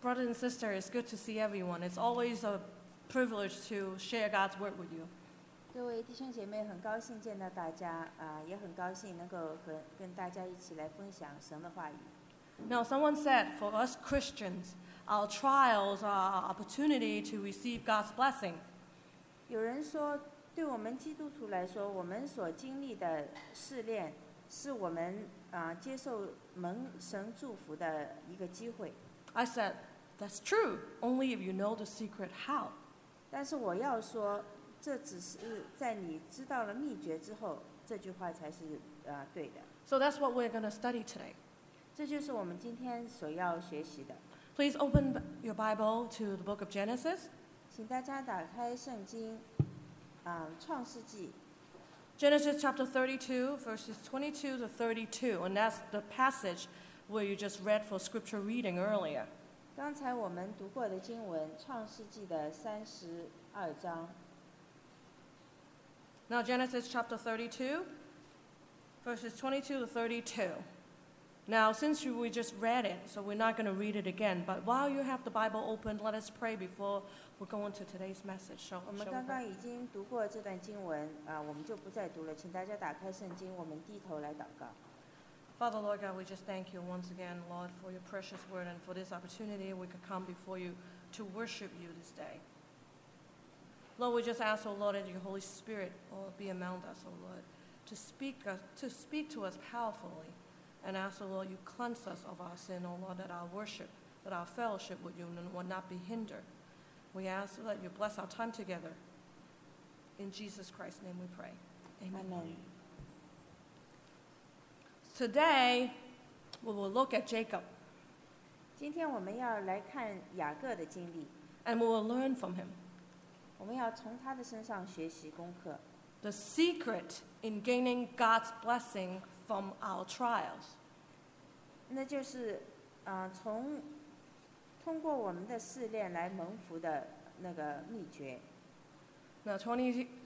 brothers and sisters, it's good to see everyone. It's always a privilege to share God's word with you. 各位弟兄姐妹，很高兴见到大家也很高兴能够跟大家一起来分享神的话语。 Now, someone said, for us Christians, our trials are our opportunity to receive God's blessing. 有人说，对我们基督徒来说，我们所经历的试炼，是我们接受神祝福的一个机会。 I said, that's true, only if you know the secret how. 但是我要说，这只是在你知道了秘诀之后，这句话才是对的。 So that's what we're going to study today. 这就是我们今天所要学习的。 Please open your Bible to the book of Genesis. 请大家打开圣经，创世纪。 Genesis chapter 32, verses 22 to 32, and that's the passage where you just read for scripture reading earlier. 刚才我们读过的经文，创世纪的32章。 Now, Genesis chapter 32, verses 22 to 32. Now, since we just read it, so we're not going to read it again, but while you have the Bible open, let us pray before we go into today's message. 我们刚刚已经读过这段经文，我们就不再读了。请大家打开圣经，我们低头来祷告。 Father, Lord God, we just thank you once again, Lord, for your precious word and for this opportunity we could come before you to worship you this day. Lord, we just ask, oh Lord, that your Holy Spirit will be among us, oh Lord, to speak to us powerfully, and ask, oh Lord, you cleanse us of our sin, oh Lord, that our worship, that our fellowship with you will not be hindered. We ask that you bless our time together. In Jesus Christ's name we pray. Amen. Amen. Today, we will look at Jacob. 今天我们要来看雅各的经历， And we will learn from him. 我们要从他的身上学习功课。 The secret in gaining God's blessing from our trials. 那就是通过我们的试炼来蒙福的那个秘诀。 Now, let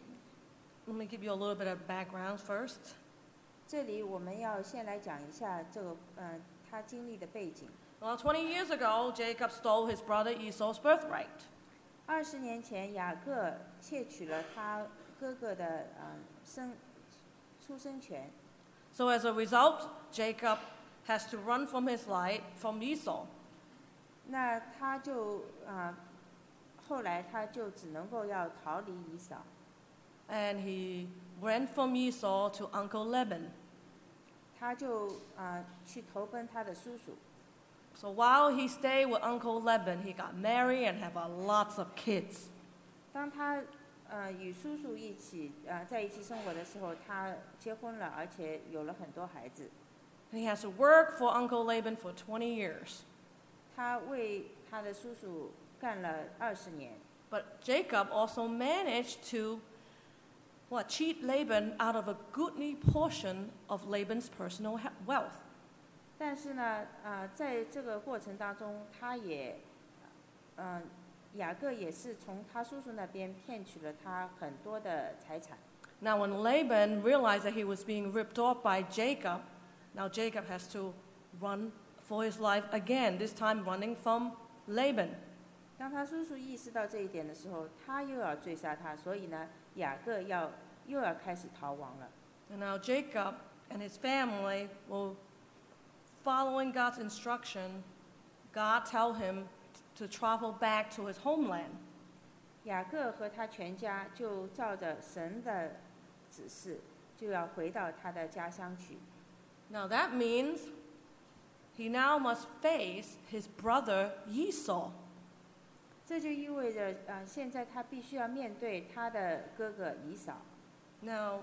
me give you a little bit of background first. 这里我们要先来讲一下这个他经历的背景。 Well, 20 years ago, Jacob stole his brother Esau's birthright. 20年前，雅各窃取了他哥哥的出生权。 So as a result, Jacob has to run from his life from Esau. 那他就后来他就只能够要逃离以扫。 And he ran from Esau to Uncle Laban. 他就去投奔他的叔叔。 So while he stayed with Uncle Laban, he got married and have lots of kids. 当他与叔叔在一起生活的时候，他结婚了，而且有了很多孩子。 He has to work for Uncle Laban for 20 years. 他为他的叔叔干了20年。 But Jacob also managed to cheat Laban out of a goodly portion of Laban's personal wealth. 但是呢，在这个过程当中，他也，雅各也是从他叔叔那边骗取了他很多的财产。 Now, when Laban realized that he was being ripped off by Jacob, now Jacob has to run for his life again, this time running from Laban. 当他叔叔意识到这一点的时候，他又要追杀他，所以呢，雅各又要开始逃亡了。 And now Jacob and his family will, following God's instruction, God tell him to travel back to his homeland. 雅各和他全家就照着神的指示，就要回到他的家乡去。 Now that means he now must face his brother Esau. 这就意味着，现在他必须要面对他的哥哥以扫。 Now,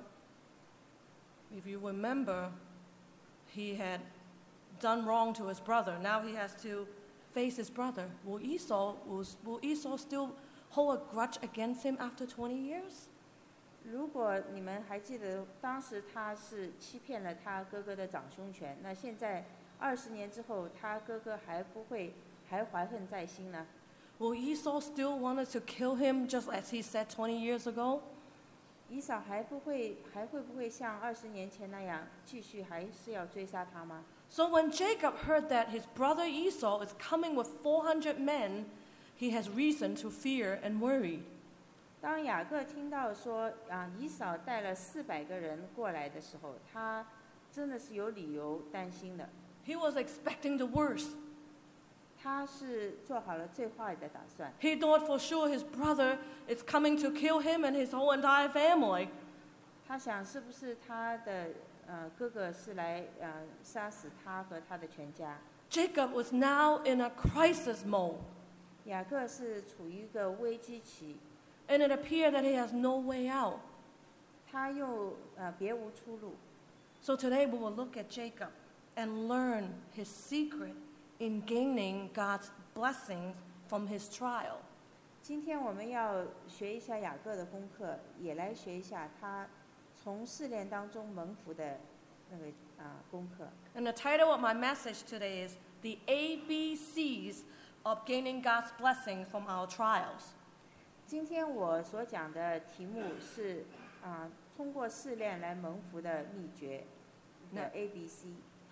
if you remember, he had done wrong to his brother. Now he has to face his brother. Will Esau still hold a grudge against him after 20 years? 如果你们还记得，当时他是欺骗了他哥哥的长兄权，那现在20年之后，他哥哥还怀恨在心呢？ Will Esau still want to kill him just as he said 20 years ago? 以扫还会不会像20年前那样，继续还是要追杀他吗 So when Jacob heard that his brother Esau is coming with 400 men, he has reason to fear and worry. 当雅各听到说以扫带了400个人过来的时候，他真的是有理由担心的。 He was expecting the worst. 他是做好了最坏的打算。 He thought for sure his brother is coming to kill him and his whole entire family. 他想是不是他的哥哥是来杀死他和他的全家。 Jacob was now in a crisis mode. 雅各是处于一个危机期。 And it appeared that he has no way out. 他又别无出路。 So today we will look at Jacob and learn his secret in gaining God's blessings from his trial. 今天我们要学一下雅各的功课，也来学一下他从试炼当中蒙福的那个功课。 And the title of my message today is The ABCs of Gaining God's Blessings from Our Trials. 今天我所讲的题目是通过试炼来蒙福的秘诀的 ABC。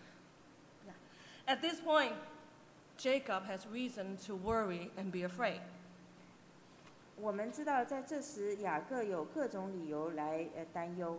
At this point, Jacob has reason to worry and be afraid. 我们知道，在这时雅各有各种理由来担忧。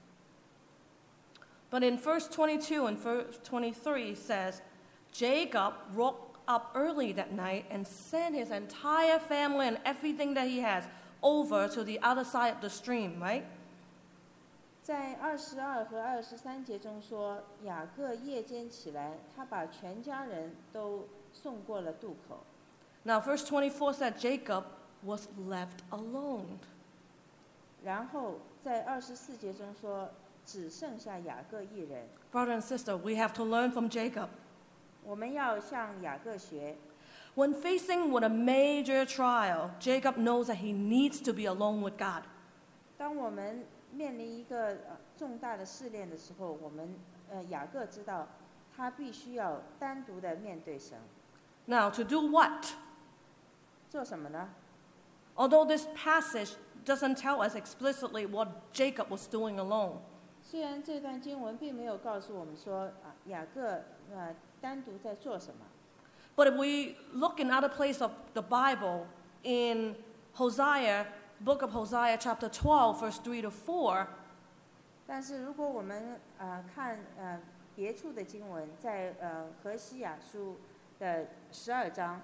But in verse 22 and verse 23 says, Jacob woke up early that night and sent his entire family and everything that he has over to the other side of the stream, right? 在22和23节中说，雅各夜间起来，他把全家人都送过了渡口。 Now, verse 24 said Jacob was left alone. 然后在24节中说，只剩下雅各一人。 Brother and sister, we have to learn from Jacob. 我们要向雅各学。 When facing with a major trial, Jacob knows that he needs to be alone with God. 当我们面临一个重大的试炼的时候，我们雅各知道他必须要单独的面对神。 Now, to do what? 做什么呢？ Although this passage doesn't tell us explicitly what Jacob was doing alone. 虽然这段经文并没有告诉我们说雅各单独在做什么。 But if we look in other places of the Bible, in Hosea, book of Hosea, chapter 12, verse 3 to 4, 但是如果我们看别处的经文，在何西雅书的12章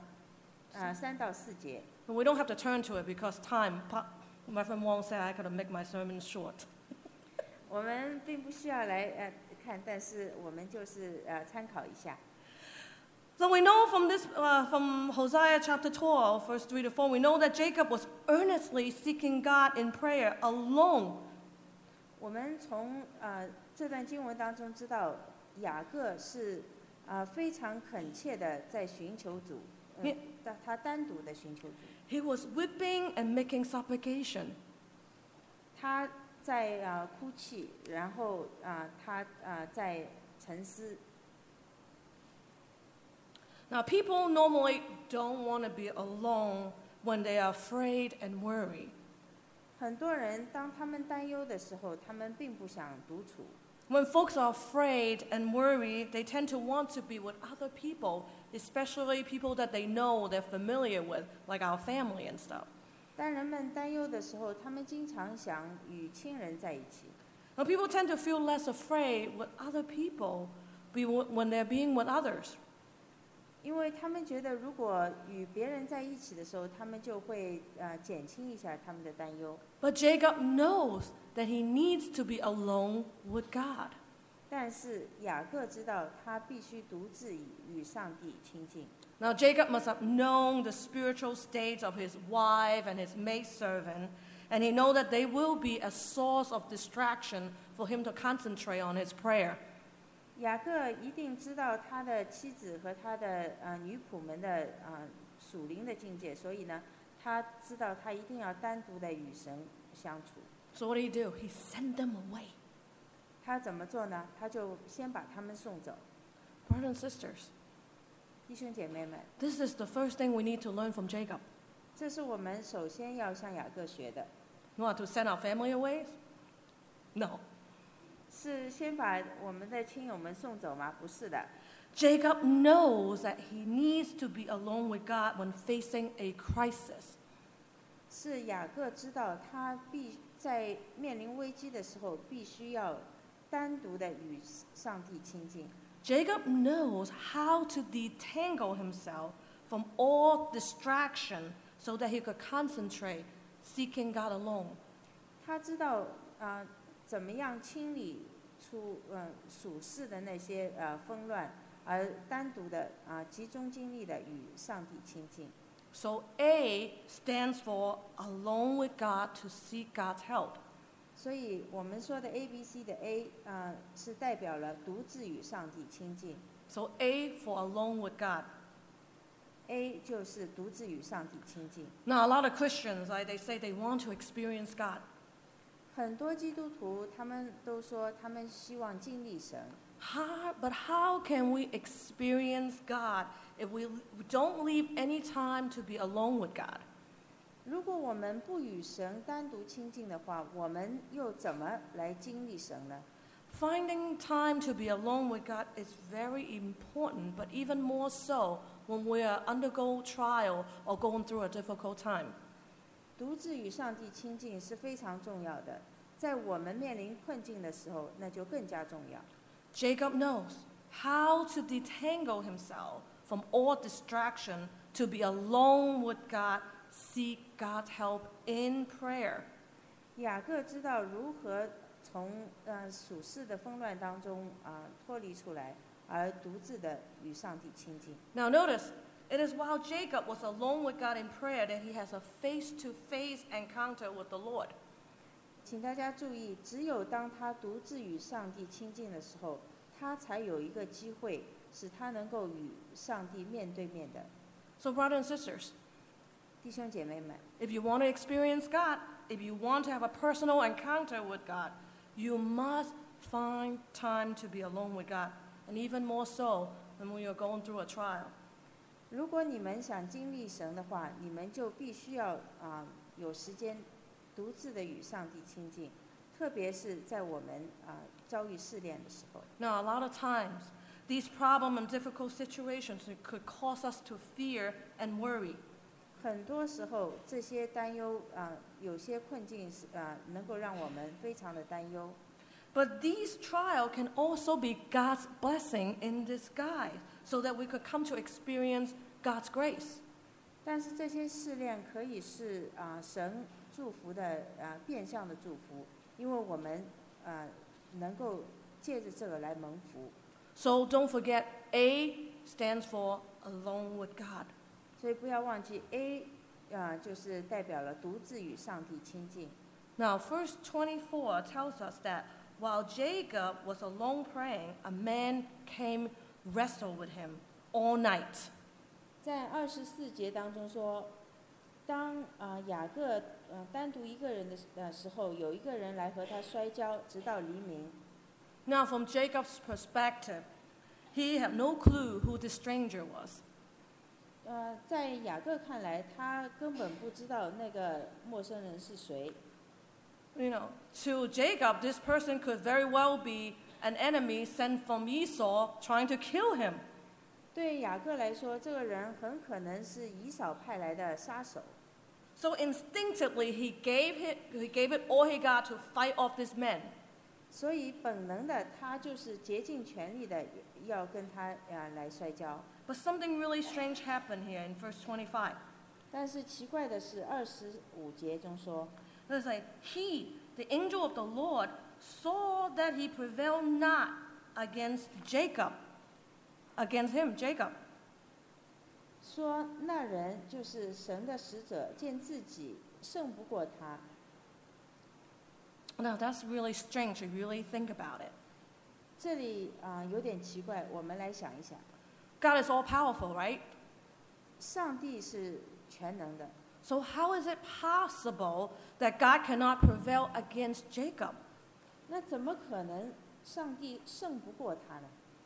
3到4节， we don't have to turn to it because time. My friend Wong said I could make my sermon short. 我们并不需要来看，但是我们就是参考一下。 So we know from this, from Hosea chapter 12, verse 3 to 4, we know that Jacob was earnestly seeking God in prayer alone. 我们从这段经文当中知道，雅各是非常恳切的在寻求主，他单独的寻求主。 He was weeping and making supplication. 他在哭泣，然后他在沉思。 Now, people normally don't want to be alone when they are afraid and worried. 很多人当他们担忧的时候，他们并不想独处。 When folks are afraid and worried, they tend to want to be with other people, especially people that they know, they're familiar with, like our family and stuff. 当人们担忧的时候，他们经常想与亲人在一起。 Now, people tend to feel less afraid with other people when they're being with others. 因为他们觉得，如果与别人在一起的时候，他们就会减轻一下他们的担忧。 But Jacob knows that he needs to be alone with God. 但是雅各知道，他必须独自与上帝亲近。 Now, Jacob must have known the spiritual state of his wife and his maidservant, and he knew that they will be a source of distraction for him to concentrate on his prayer. 雅各一定知道他的妻子和他的女仆们的属灵的境界，所以呢，他知道他一定要单独的与神相处。 So what did he do? He sent them away. 他怎么做呢？他就先把他们送走。 Brothers and sisters, 弟兄姐妹们， this is the first thing we need to learn from Jacob. 这是我们首先要向雅各学的。 What, to send our family away? No. 是先把我们的亲友们送走吗？不是的。 Jacob knows that he needs to be alone with God when facing a crisis. 是雅各知道他在面临危机的时候，必须要单独的与上帝亲近。 Jacob knows how to detangle himself from all distraction so that he could concentrate, seeking God alone. 他知道怎么样清理出属世的那些纷乱，而单独的集中精力的与上帝亲近。 So A stands for alone with God to seek God's help. 所以我们说的 ABC 的 A 是代表了独自与上帝亲近。 So A for alone with God. A 就是独自与上帝亲近。 Now a lot of Christians, they say they want to experience God. 很多基督徒他们都说他们希望经历神。 But how can we experience God if we don't leave any time to be alone with God? 如果我们不与神单独亲近的话，我们又怎么来经历神呢？ Finding time to be alone with God is very important, but even more so when we are undergo trial or going through a difficult time. 独自与上帝亲近是非常重要的，在我们面临困境的时候，那就更加重要。 Jacob knows how to detangle himself from all distraction to be alone with God, seek God's help in prayer. 雅各知道如何从属世的纷乱当中脱离出来，而独自的与上帝亲近。 Now notice, it is while Jacob was alone with God in prayer that he has a face-to-face encounter with the Lord. 请大家注意，只有当他独自与上帝亲近的时候，他才有一个机会，使他能够与上帝面对面的。 So brothers and sisters, 弟兄姐妹们， if you want to experience God, if you want to have a personal encounter with God, you must find time to be alone with God, and even more so when we are going through a trial. 如果你们想经历神的话，你们就必须要有时间独自的与上帝亲近，特别是在我们遭遇试炼的时候。 Now, a lot of times, these problem and difficult situations could cause us to fear and worry. 很多时候，这些担忧有些困境是能够让我们非常的担忧。 But these trials can also be God's blessing in disguise, so that we could come to experience God's grace. 但是这些试炼可以是神祝福的变相的祝福，因为我们能够借着这个来蒙福。 So don't forget, A stands for alone with God. 所以不要忘记 A 就是代表了独自与上帝亲近。 Now, verse 24 tells us that while Jacob was alone praying, a man came wrestle with him all night. 在24节当中说，当雅各单独一个人的时候，有一个人来和他摔跤，直到黎明。 Now, from Jacob's perspective, he had no clue who this stranger was. 在雅各看来，他根本不知道那个陌生人是谁。 To Jacob, this person could very well be an enemy sent from Esau trying to kill him. 对雅各来说，这个人很可能是以扫派来的杀手。 So instinctively, he gave it all he got to fight off this man. 所以本能的，他就是竭尽全力的要跟他来摔跤。 But something really strange happened here in verse 25. 但是奇怪的是，25节中说 It's like, he, the angel of the Lord, saw that he prevailed not against Jacob, against him, Jacob. 说那人就是神的使者，见自己胜不过他。 Now that's really strange if you really think about it. 这里有点奇怪，我们来想一想。 God is all powerful, right? 上帝是全能的， So how is it possible that God cannot prevail against Jacob? 那怎么可能上帝胜不过他呢？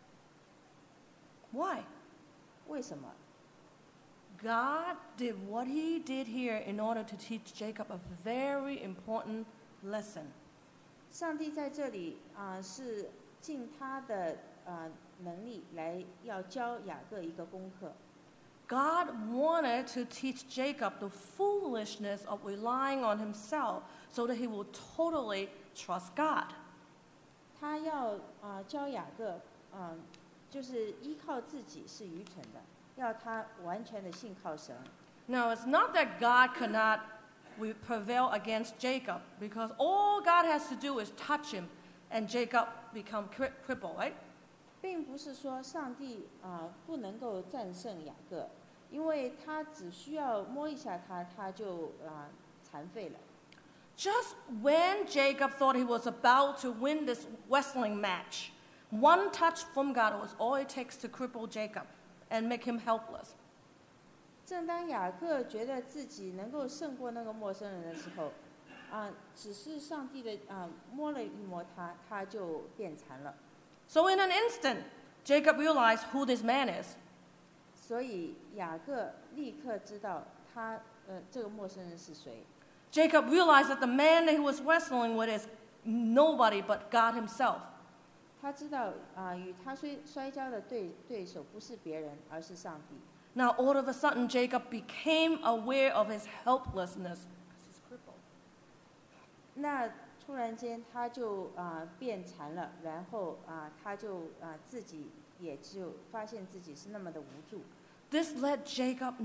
Why? 为什么？ God did what he did here in order to teach Jacob a very important lesson. 上帝在这里是尽他的能力来要教雅各一个功课。 God wanted to teach Jacob the foolishness of relying on himself so that he will totally trust God. 他要教雅各就是依靠自己是愚蠢的，要他完全的信靠神。 Now, it's not that God could not prevail against Jacob, because all God has to do is touch him and Jacob become crippled, right? 并不是说上帝不能够战胜雅各，因为他只需要摸一下他，他就残废了。 Just when Jacob thought he was about to win this wrestling match, one touch from God was all it takes to cripple Jacob and make him helpless. 正当雅各觉得自己能够胜过那个陌生人的时候，只是上帝的摸了一摸他，他就变残了。 So in an instant, Jacob realized who this man is. 所以雅各立刻知道他这个陌生人是谁。 Jacob realized that the man that he was wrestling with is nobody but God himself. 他知道与他摔跤的对手不是别人，而是上帝。 Now all of a sudden, Jacob became aware of his helplessness. 那突然间他就变残了，然后他就自己也就发现自己是那么的无助。 This let Jacob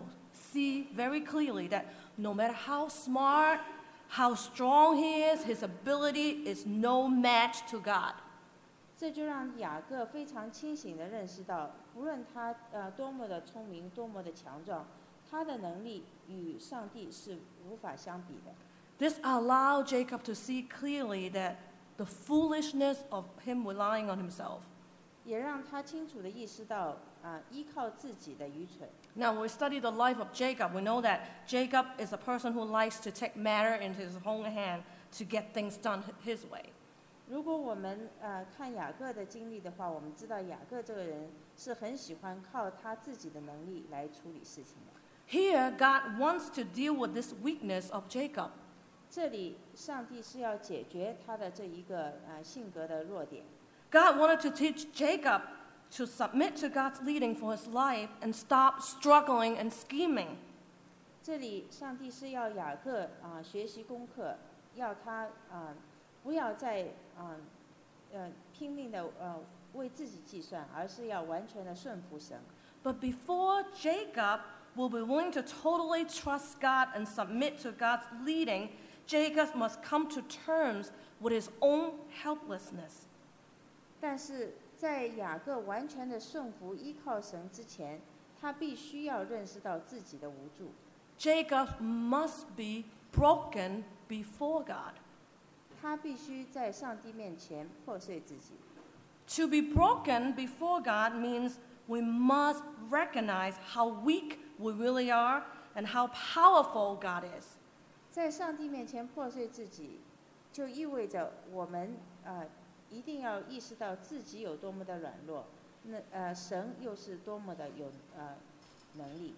see very clearly that no matter how smart, how strong he is, his ability is no match to God. 这就让雅各非常清醒地认识到，无论他多么的聪明，多么的强壮，他的能力与上帝是无法相比的。 This allowed Jacob to see clearly that the foolishness of him relying on himself. 也让他清楚地意识到依靠自己的愚蠢。 Now, when we study the life of Jacob, we know that Jacob is a person who likes to take matter into his own hand to get things done his way. 如果我们看雅各的经历的话，我们知道雅各这个人是很喜欢靠他自己的能力来处理事情的。 Here, God wants to deal with this weakness of Jacob. 这里，上帝是要解决他的这一个性格的弱点。 God wanted to teach Jacob to submit to God's leading for his life and stop struggling and scheming. 这里，上帝是要雅各学习功课，要他不要再拼命的为自己计算，而是要完全的顺服神。 But before Jacob will be willing to totally trust God and submit to God's leading, Jacob must come to terms with his own helplessness. 但是在雅各完全的顺服依靠神之前，他必须要认识到自己的无助。 Jacob must be broken before God. 他必须在上帝面前破碎自己。 To be broken before God means we must recognize how weak we really are and how powerful God is. 在上帝面前破碎自己，就意味着我们一定要意识到自己有多么的软弱，神又是多么的有能力。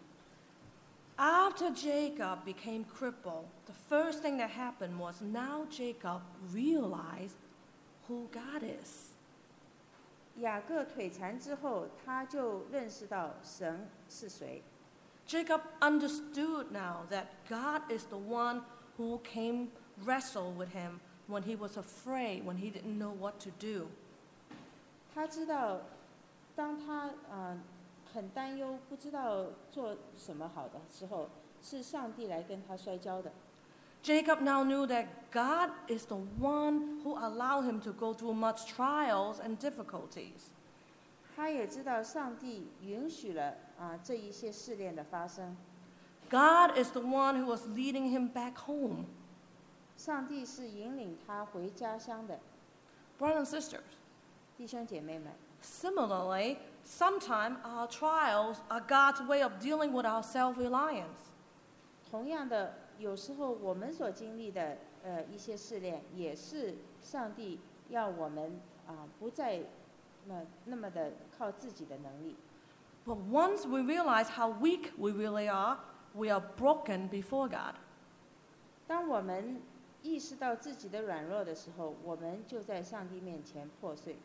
After Jacob became crippled, the first thing that happened was now Jacob realized who God is. 雅各腿残之后，他就认识到神是谁。 Jacob understood now that God is the one who came wrestle with him when he was afraid, when he didn't know what to do. 他知道，当他很担忧，不知道做什么好的时候，是上帝来跟他摔跤的。 Jacob now knew that God is the one who allowed him to go through much trials and difficulties. 他也知道上帝允许了这一些试炼的发生。 God is the one who was leading him back home. 上帝是引领他回家乡的。 Brothers and sisters, 弟兄姐妹们， similarly, sometimes our trials are God's way of dealing with our self-reliance. 同样的，有时候我们所经历的一些试炼，也是上帝要我们不再那么的靠自己的能力。 But once we realize how weak we really are, we are broken before God. 当我们意识到自己的软弱的时候，我们就在上帝面前破碎。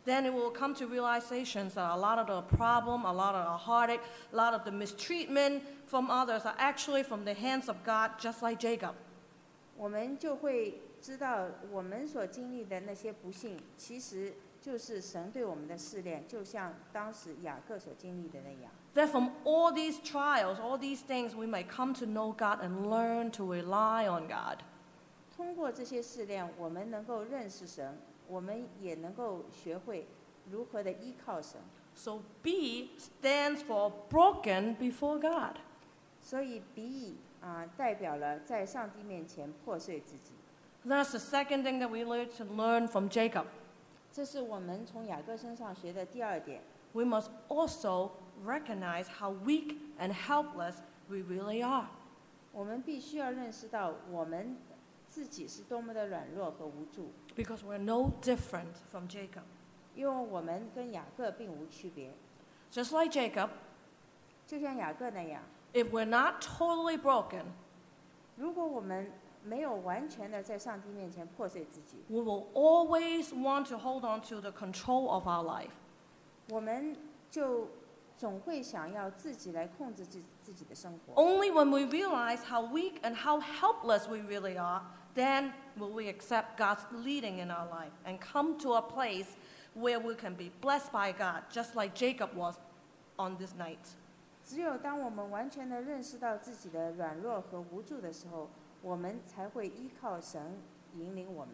then it will come to realizations that a lot of the problem, a lot of the heartache, a lot of the mistreatment from others are actually from the hands of God, just like Jacob. 我们就会知道我们所经历的那些不幸，其实就是神对我们的试炼，就像当时雅各所经历的那样。 That from all these trials, all these things, we may come to know God and learn to rely on God. 通过这些试炼，我们能够认识神，我们也能够学会如何的依靠神。 So B stands for broken before God. 所以B 代表了在上帝面前破碎自己。 That's the second thing that we need to learn from Jacob. 这是我们从雅各身上学的第二点。 We must also recognize how weak and helpless we really are. 我们必须要认识到我们自己是多么的软弱和无助。 Because we're no different from Jacob. 因为我们跟雅各并无区别。 Just like Jacob, 就像雅各那样， if we're not totally broken, 如果我们没有完全的在上帝面前破碎自己， we will always want to hold on to the control of our life. 我们就总会想要自己来控制自己的生活。 Only when we realize how weak and how helpless we really are, then will we accept God's leading in our life and come to a place where we can be blessed by God, just like Jacob was on this night. 只有当我们完全的认识到自己的软弱和无助的时候，我们才会依靠神引领我们。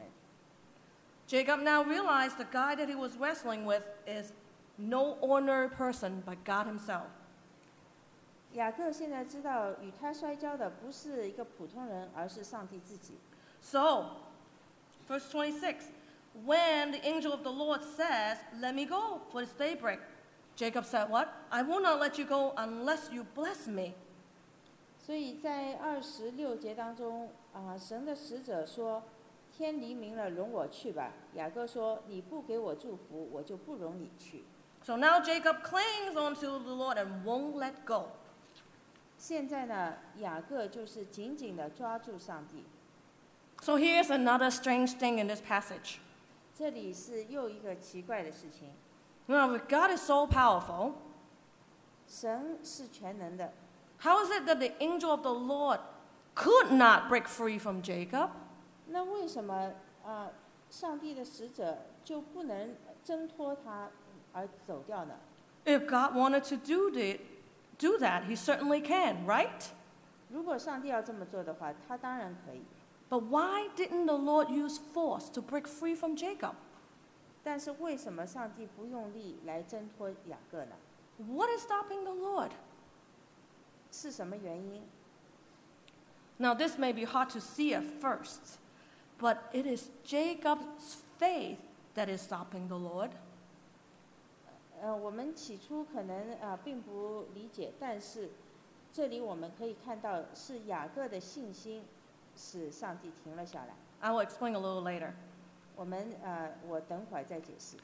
Jacob now realized the guy that he was wrestling with is no ordinary person but God himself. 雅各现在知道，与他摔跤的不是一个普通人，而是上帝自己。 So, verse 26, when the angel of the Lord says, "Let me go, for it's daybreak," Jacob said, "What? I will not let you go unless you bless me." 所以在26节当中，神的使者说：“天黎明了，容我去吧。”雅各说：“你不给我祝福，我就不容你去。” So now Jacob clings onto the Lord and won't let go. 现在呢，雅各就是紧紧地抓住上帝。 So here's another strange thing in this passage. 这里是又一个奇怪的事情。 Now, if God is so powerful, 神是全能的， how is it that the angel of the Lord could not break free from Jacob? 那为什么上帝的使者就不能挣脱他而走掉呢？ If God wanted to do that, he certainly can, right? 如果上帝要这么做的话，他当然可以。 But why didn't the Lord use force to break free from Jacob? 但是为什么上帝不用力来挣脱雅各呢？ What is stopping the Lord? 是什么原因？ Now, this may be hard to see at first, but it is Jacob's faith that is stopping the Lord. 我们起初可能并不理解，但是这里我们可以看到是雅各的信心使上帝停了下来。 I will explain a little later. 我等会儿再解释。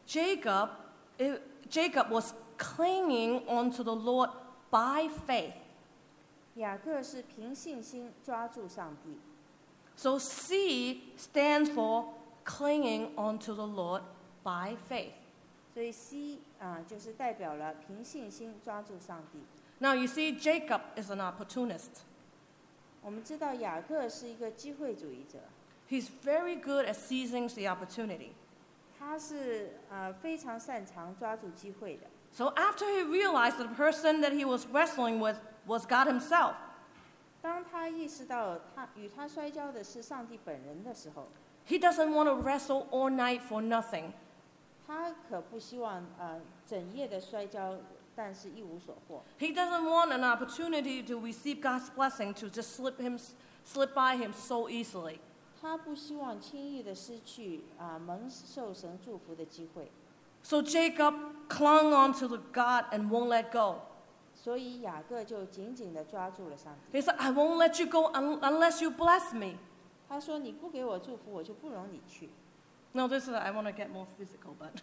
Jacob was clinging onto the Lord by faith. 雅各是凭信心抓住上帝， So C stands for clinging onto the Lord by faith. 所以 C 就是代表了凭信心抓住上帝。 Now you see, Jacob is an opportunist. 我们知道雅各是一个机会主义者， He's very good at seizing the opportunity. 他是非常擅长抓住机会的。 So after he realized that the person that he was wrestling with was God himself, 当他意识到与他摔跤的是上帝本人的时候， he doesn't want to wrestle all night for nothing. 他可不希望整夜的摔跤，但是一无所获。 He doesn't want an opportunity to receive God's blessing to just slip by him so easily. 他不希望轻易的失去蒙受神祝福的机会， So Jacob clung onto the God and won't let go. 所以雅各就紧紧地抓住了上帝。 He said, "I won't let you go unless you bless me." 他说：“你不给我祝福，我就不容你去。” No, I want to get more physical, but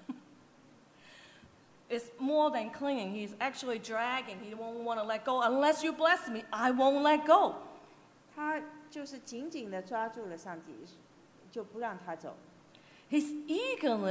it's more than clinging. He's actually dragging. He won't want to let go. Unless you bless me, I won't let go. 他就是紧紧地抓住了上帝，就不让他走。 His eagerness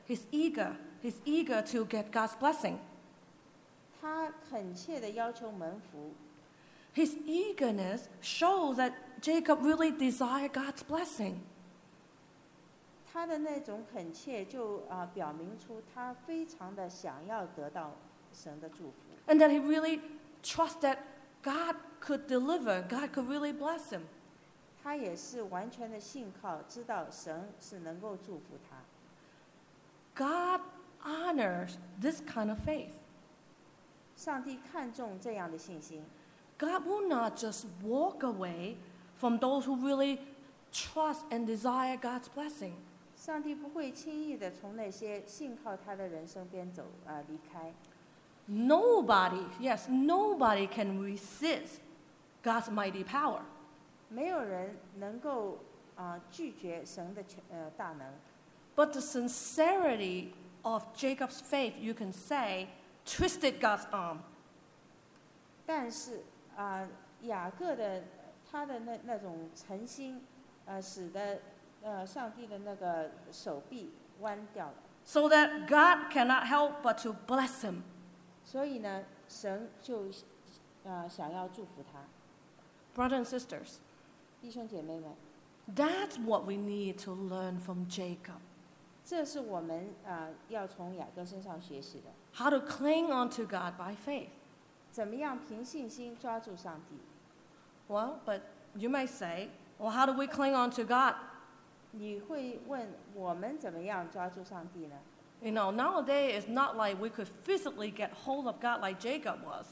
He's eager to get God's blessing. 他恳切地要求蒙福， His eagerness shows that Jacob really desired God's blessing. 他的那种恳切就表明出他非常的想要得到神的祝福， And that he really trusts that God could deliver, God could really bless him. 他也是完全的信靠，知道神是能够祝福他。 God honors this kind of faith. 上帝看重这样的信心， God will not just walk away from those who really trust and desire God's blessing. 上帝不会轻易的从那些信靠他的人身边离开。 Nobody can resist God's mighty power. 没有人能够拒绝神的大能， But the sincerity of Jacob's faith, you can say, twisted God's arm. 但是雅各的他的那种诚心，使得上帝的那个手臂弯掉了， So that God cannot help but to bless him. 所以呢，神就想要祝福他。 Brothers and sisters, 弟兄姐妹们， that's what we need to learn from Jacob. 这是我们要从雅各身上学习的， How to cling onto God by faith. 怎么样凭信心抓住上帝。 Well, but you may say, well, how do we cling onto God? 你会问我们怎么样抓住上帝呢？ You know, nowadays it's not like we could physically get hold of God like Jacob was.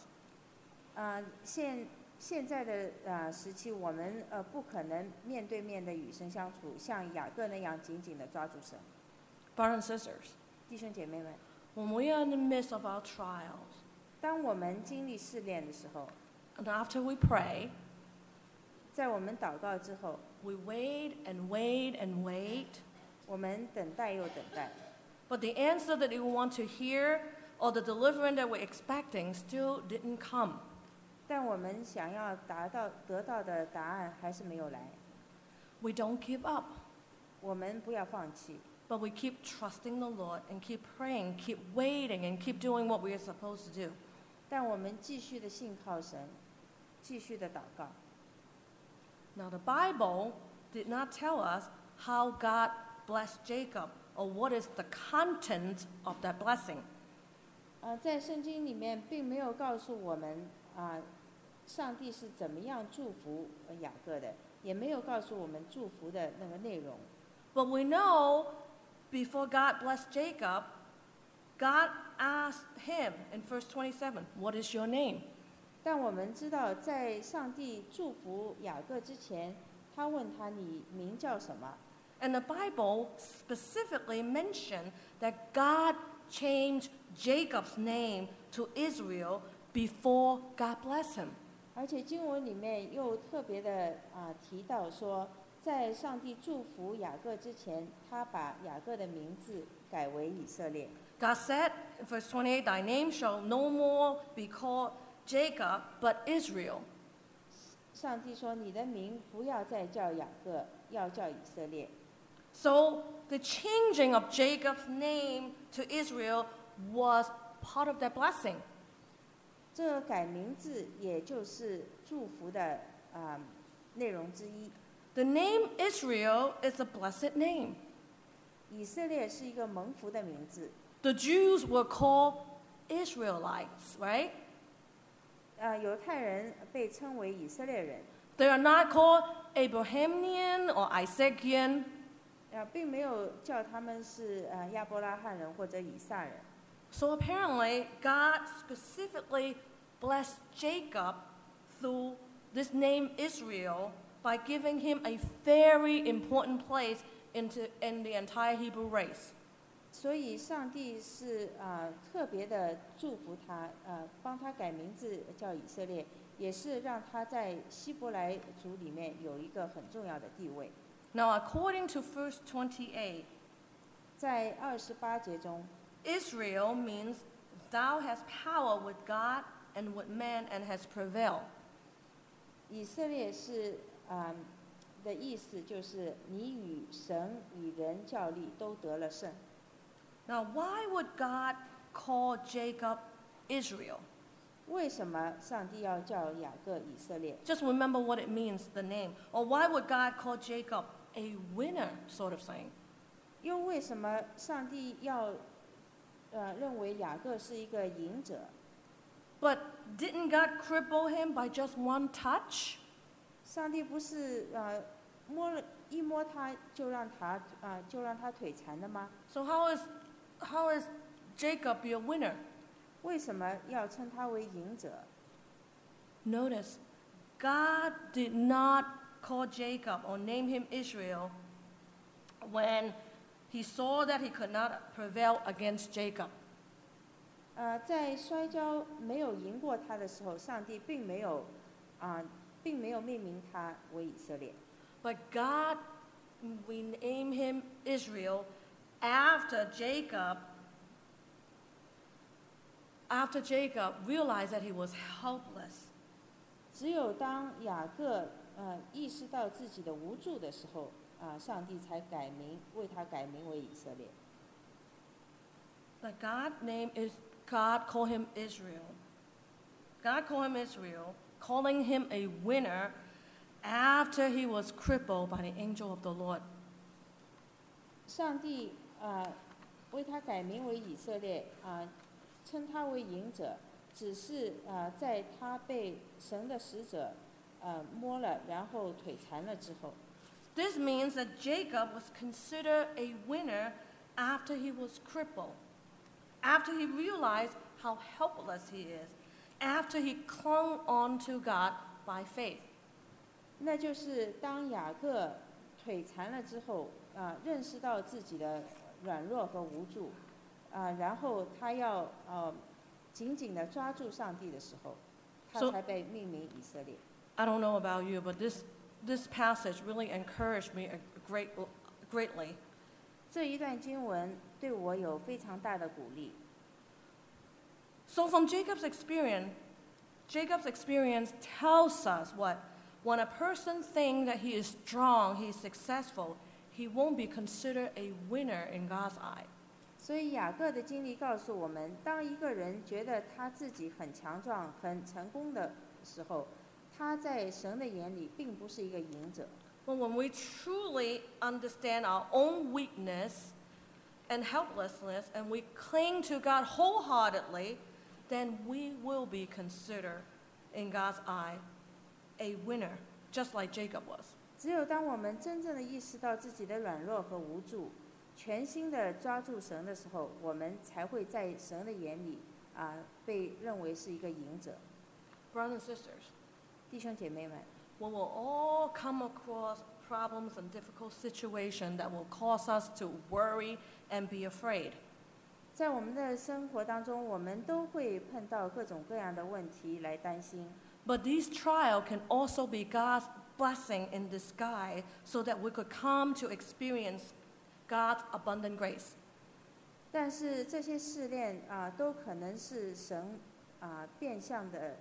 现在的时期，我们不可能面对面的与神相处，像雅各那样紧紧的抓住神。 Brothers and sisters, 弟兄姐妹们， when we are in the midst of our trials, 当我们经历试炼的时候， and after we pray, 在我们祷告之后， we wait and wait and wait. 我们等待又等待， But the answer that we want to hear or the deliverance that we're expecting still didn't come. 但我们想要得到的答案还是没有来。 We don't give up, 我们不要放弃， but we keep trusting the Lord and keep praying, keep waiting, and keep doing what we are supposed to do. 但我们继续的信靠神，继续的祷告。 Now, the Bible did not tell us how God blessed Jacob or what is the content of that blessing. 在圣经里面并没有告诉我们上帝是怎么样祝福雅各的，也没有告诉我们祝福的那个内容。 But we know before God blessed Jacob, God asked him in verse 27, "What is your name?" 但我们知道，在上帝祝福雅各之前，他问他你名叫什么？ And the Bible specifically mentioned that God changed Jacob's name to Israel before God blessed him. 而且经文里面又特别的提到说，在上帝祝福雅各之前，他把雅各的名字改为以色列。 God said in verse 28, "Thy name shall no more be called Jacob, but Israel." 上帝说：“你的名不要再叫雅各，要叫以色列。” So the changing of Jacob's name to Israel was part of that blessing. 这个改名字也就是祝福的内容之一。 The name Israel is a blessed name. 以色列是一个蒙福的名字。 The Jews were called Israelites, right? 犹太人被称为以色列人， They are not called Abrahamian or Isaacian. 并没有叫他们是亚伯拉罕人或者以撒人。 So apparently, God specifically blessed Jacob through this name Israel by giving him a very important place in the entire Hebrew race. 所以上帝是特别的祝福他，帮他改名字叫以色列，也是让他在希伯来族里面有一个很重要的地位。 Now, according to verse 28, 在28节中， Israel means thou hast power with God and with man and has prevailed. 以色列是的意思就是你与神与人较力都得了胜。 Now, why would God call Jacob Israel? 为什么上帝要叫雅各以色列？ Just remember what it means, the name. Or why would God call Jacob a winner, sort of saying? 又为什么上帝要认为雅各是一个赢者？ But didn't God cripple him by just one touch? 上帝不是一摸他就让他腿残的吗？ So how is Jacob be a winner? 为什么要称他为赢者？ Notice, God did not call Jacob or name him Israel when he saw that he could not prevail against Jacob. 在摔跤没有赢过他的时候，上帝并没有命名他为以色列。 But God, we name him Israel after Jacob realized that he was helpless. 只有当雅各意识到自己的无助的时候，上帝才为他改名为以色列。 But God called him Israel. God called him Israel, calling him a winner after he was crippled by the angel of the Lord. 上帝为他改名为以色列称他为赢者，只是在他被神的使者摸了，然后腿残了之后。 This means that Jacob was considered a winner after he was crippled, after he realized how helpless he is, after he clung on to God by faith. 那就是当雅各腿残了之后，认识到自己的软弱和无助，然后他要紧紧地抓住上帝的时候，他才被命名以色列。 I don't know about you, but this passage really encouraged me greatly. 这一段经文对我有非常大的鼓励。 So from Jacob's experience tells us what? When a person thinks that he is strong, he is successful, he won't be considered a winner in God's eye. 所以雅各的经历告诉我们，当一个人觉得他自己很强壮、很成功的时候，他在神的眼里并不是一个赢者。 But when we truly understand our own weakness and helplessness and we cling to God wholeheartedly, then we will be considered in God's eye a winner, just like Jacob was. 只有当我们真正的意识到自己的软弱和无助，全心的抓住神的时候，我们才会在神的眼里被认为是一个赢者。 Brothers and sisters, 弟兄姐妹们， we will all come across problems and difficult situations that will cause us to worry and be afraid. 在我们的生活当中，我们都会碰到各种各样的问题来担心。 But these trials can also be God's blessing in disguise so that we could come to experience God's abundant grace. 但是这些试炼都可能是神变相的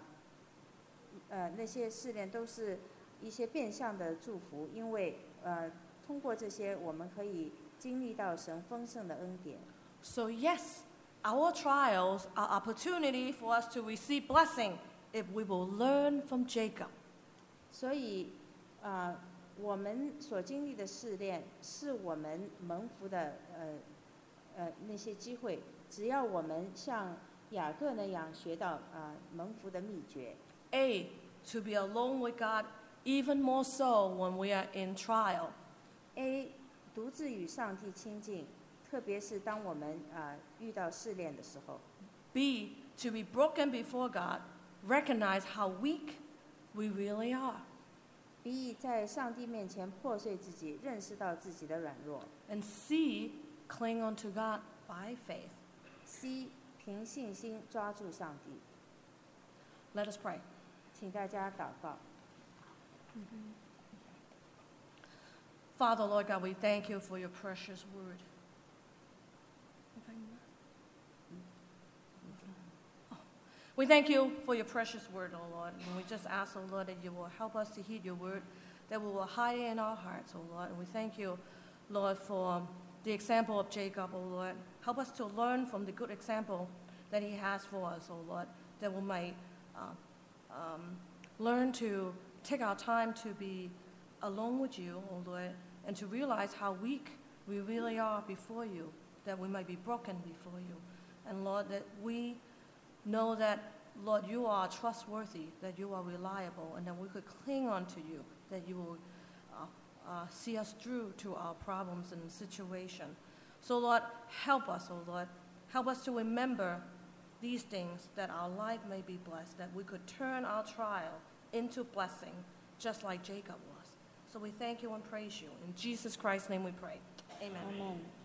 那些试炼都是一些变相的祝福，因为通过这些，我们可以经历到神丰盛的恩典。 So yes, our trials are opportunity for us to receive blessing if we will learn from Jacob. 所以我们所经历的试炼是我们蒙福的那些机会，只要我们像雅各那样学到蒙福的秘诀。 A, to be alone with God even more so when we are in trial. A 独自与上帝亲近，特别是当我们遇到试炼的时候。 B, to be broken before God, recognize how weak we really are. B 在上帝面前破碎自己，认识到自己的软弱。 And C, cling on to God by faith. C 凭信心抓住上帝。 Let us pray. 请大家祷告。 Father, Lord God, we thank you for your precious word. We thank you for your precious word, O Lord. And we just ask, O Lord, that you will help us to heed your word, that we will hide it in our hearts, O Lord. And we thank you, Lord, for the example of Jacob, O Lord. Help us to learn from the good example that he has for us, O Lord, that we might learn to take our time to be alone with you, O Lord, and to realize how weak we really are before you, that we might be broken before you. And Lord, that we know that, Lord, you are trustworthy, that you are reliable, and that we could cling on to you, that you will see us through to our problems and situation. So, Lord, help us, O Lord. Help us to remember these things, that our life may be blessed, that we could turn our trial into blessing, just like Jacob was. So we thank you and praise you. In Jesus Christ's name we pray. Amen. Amen.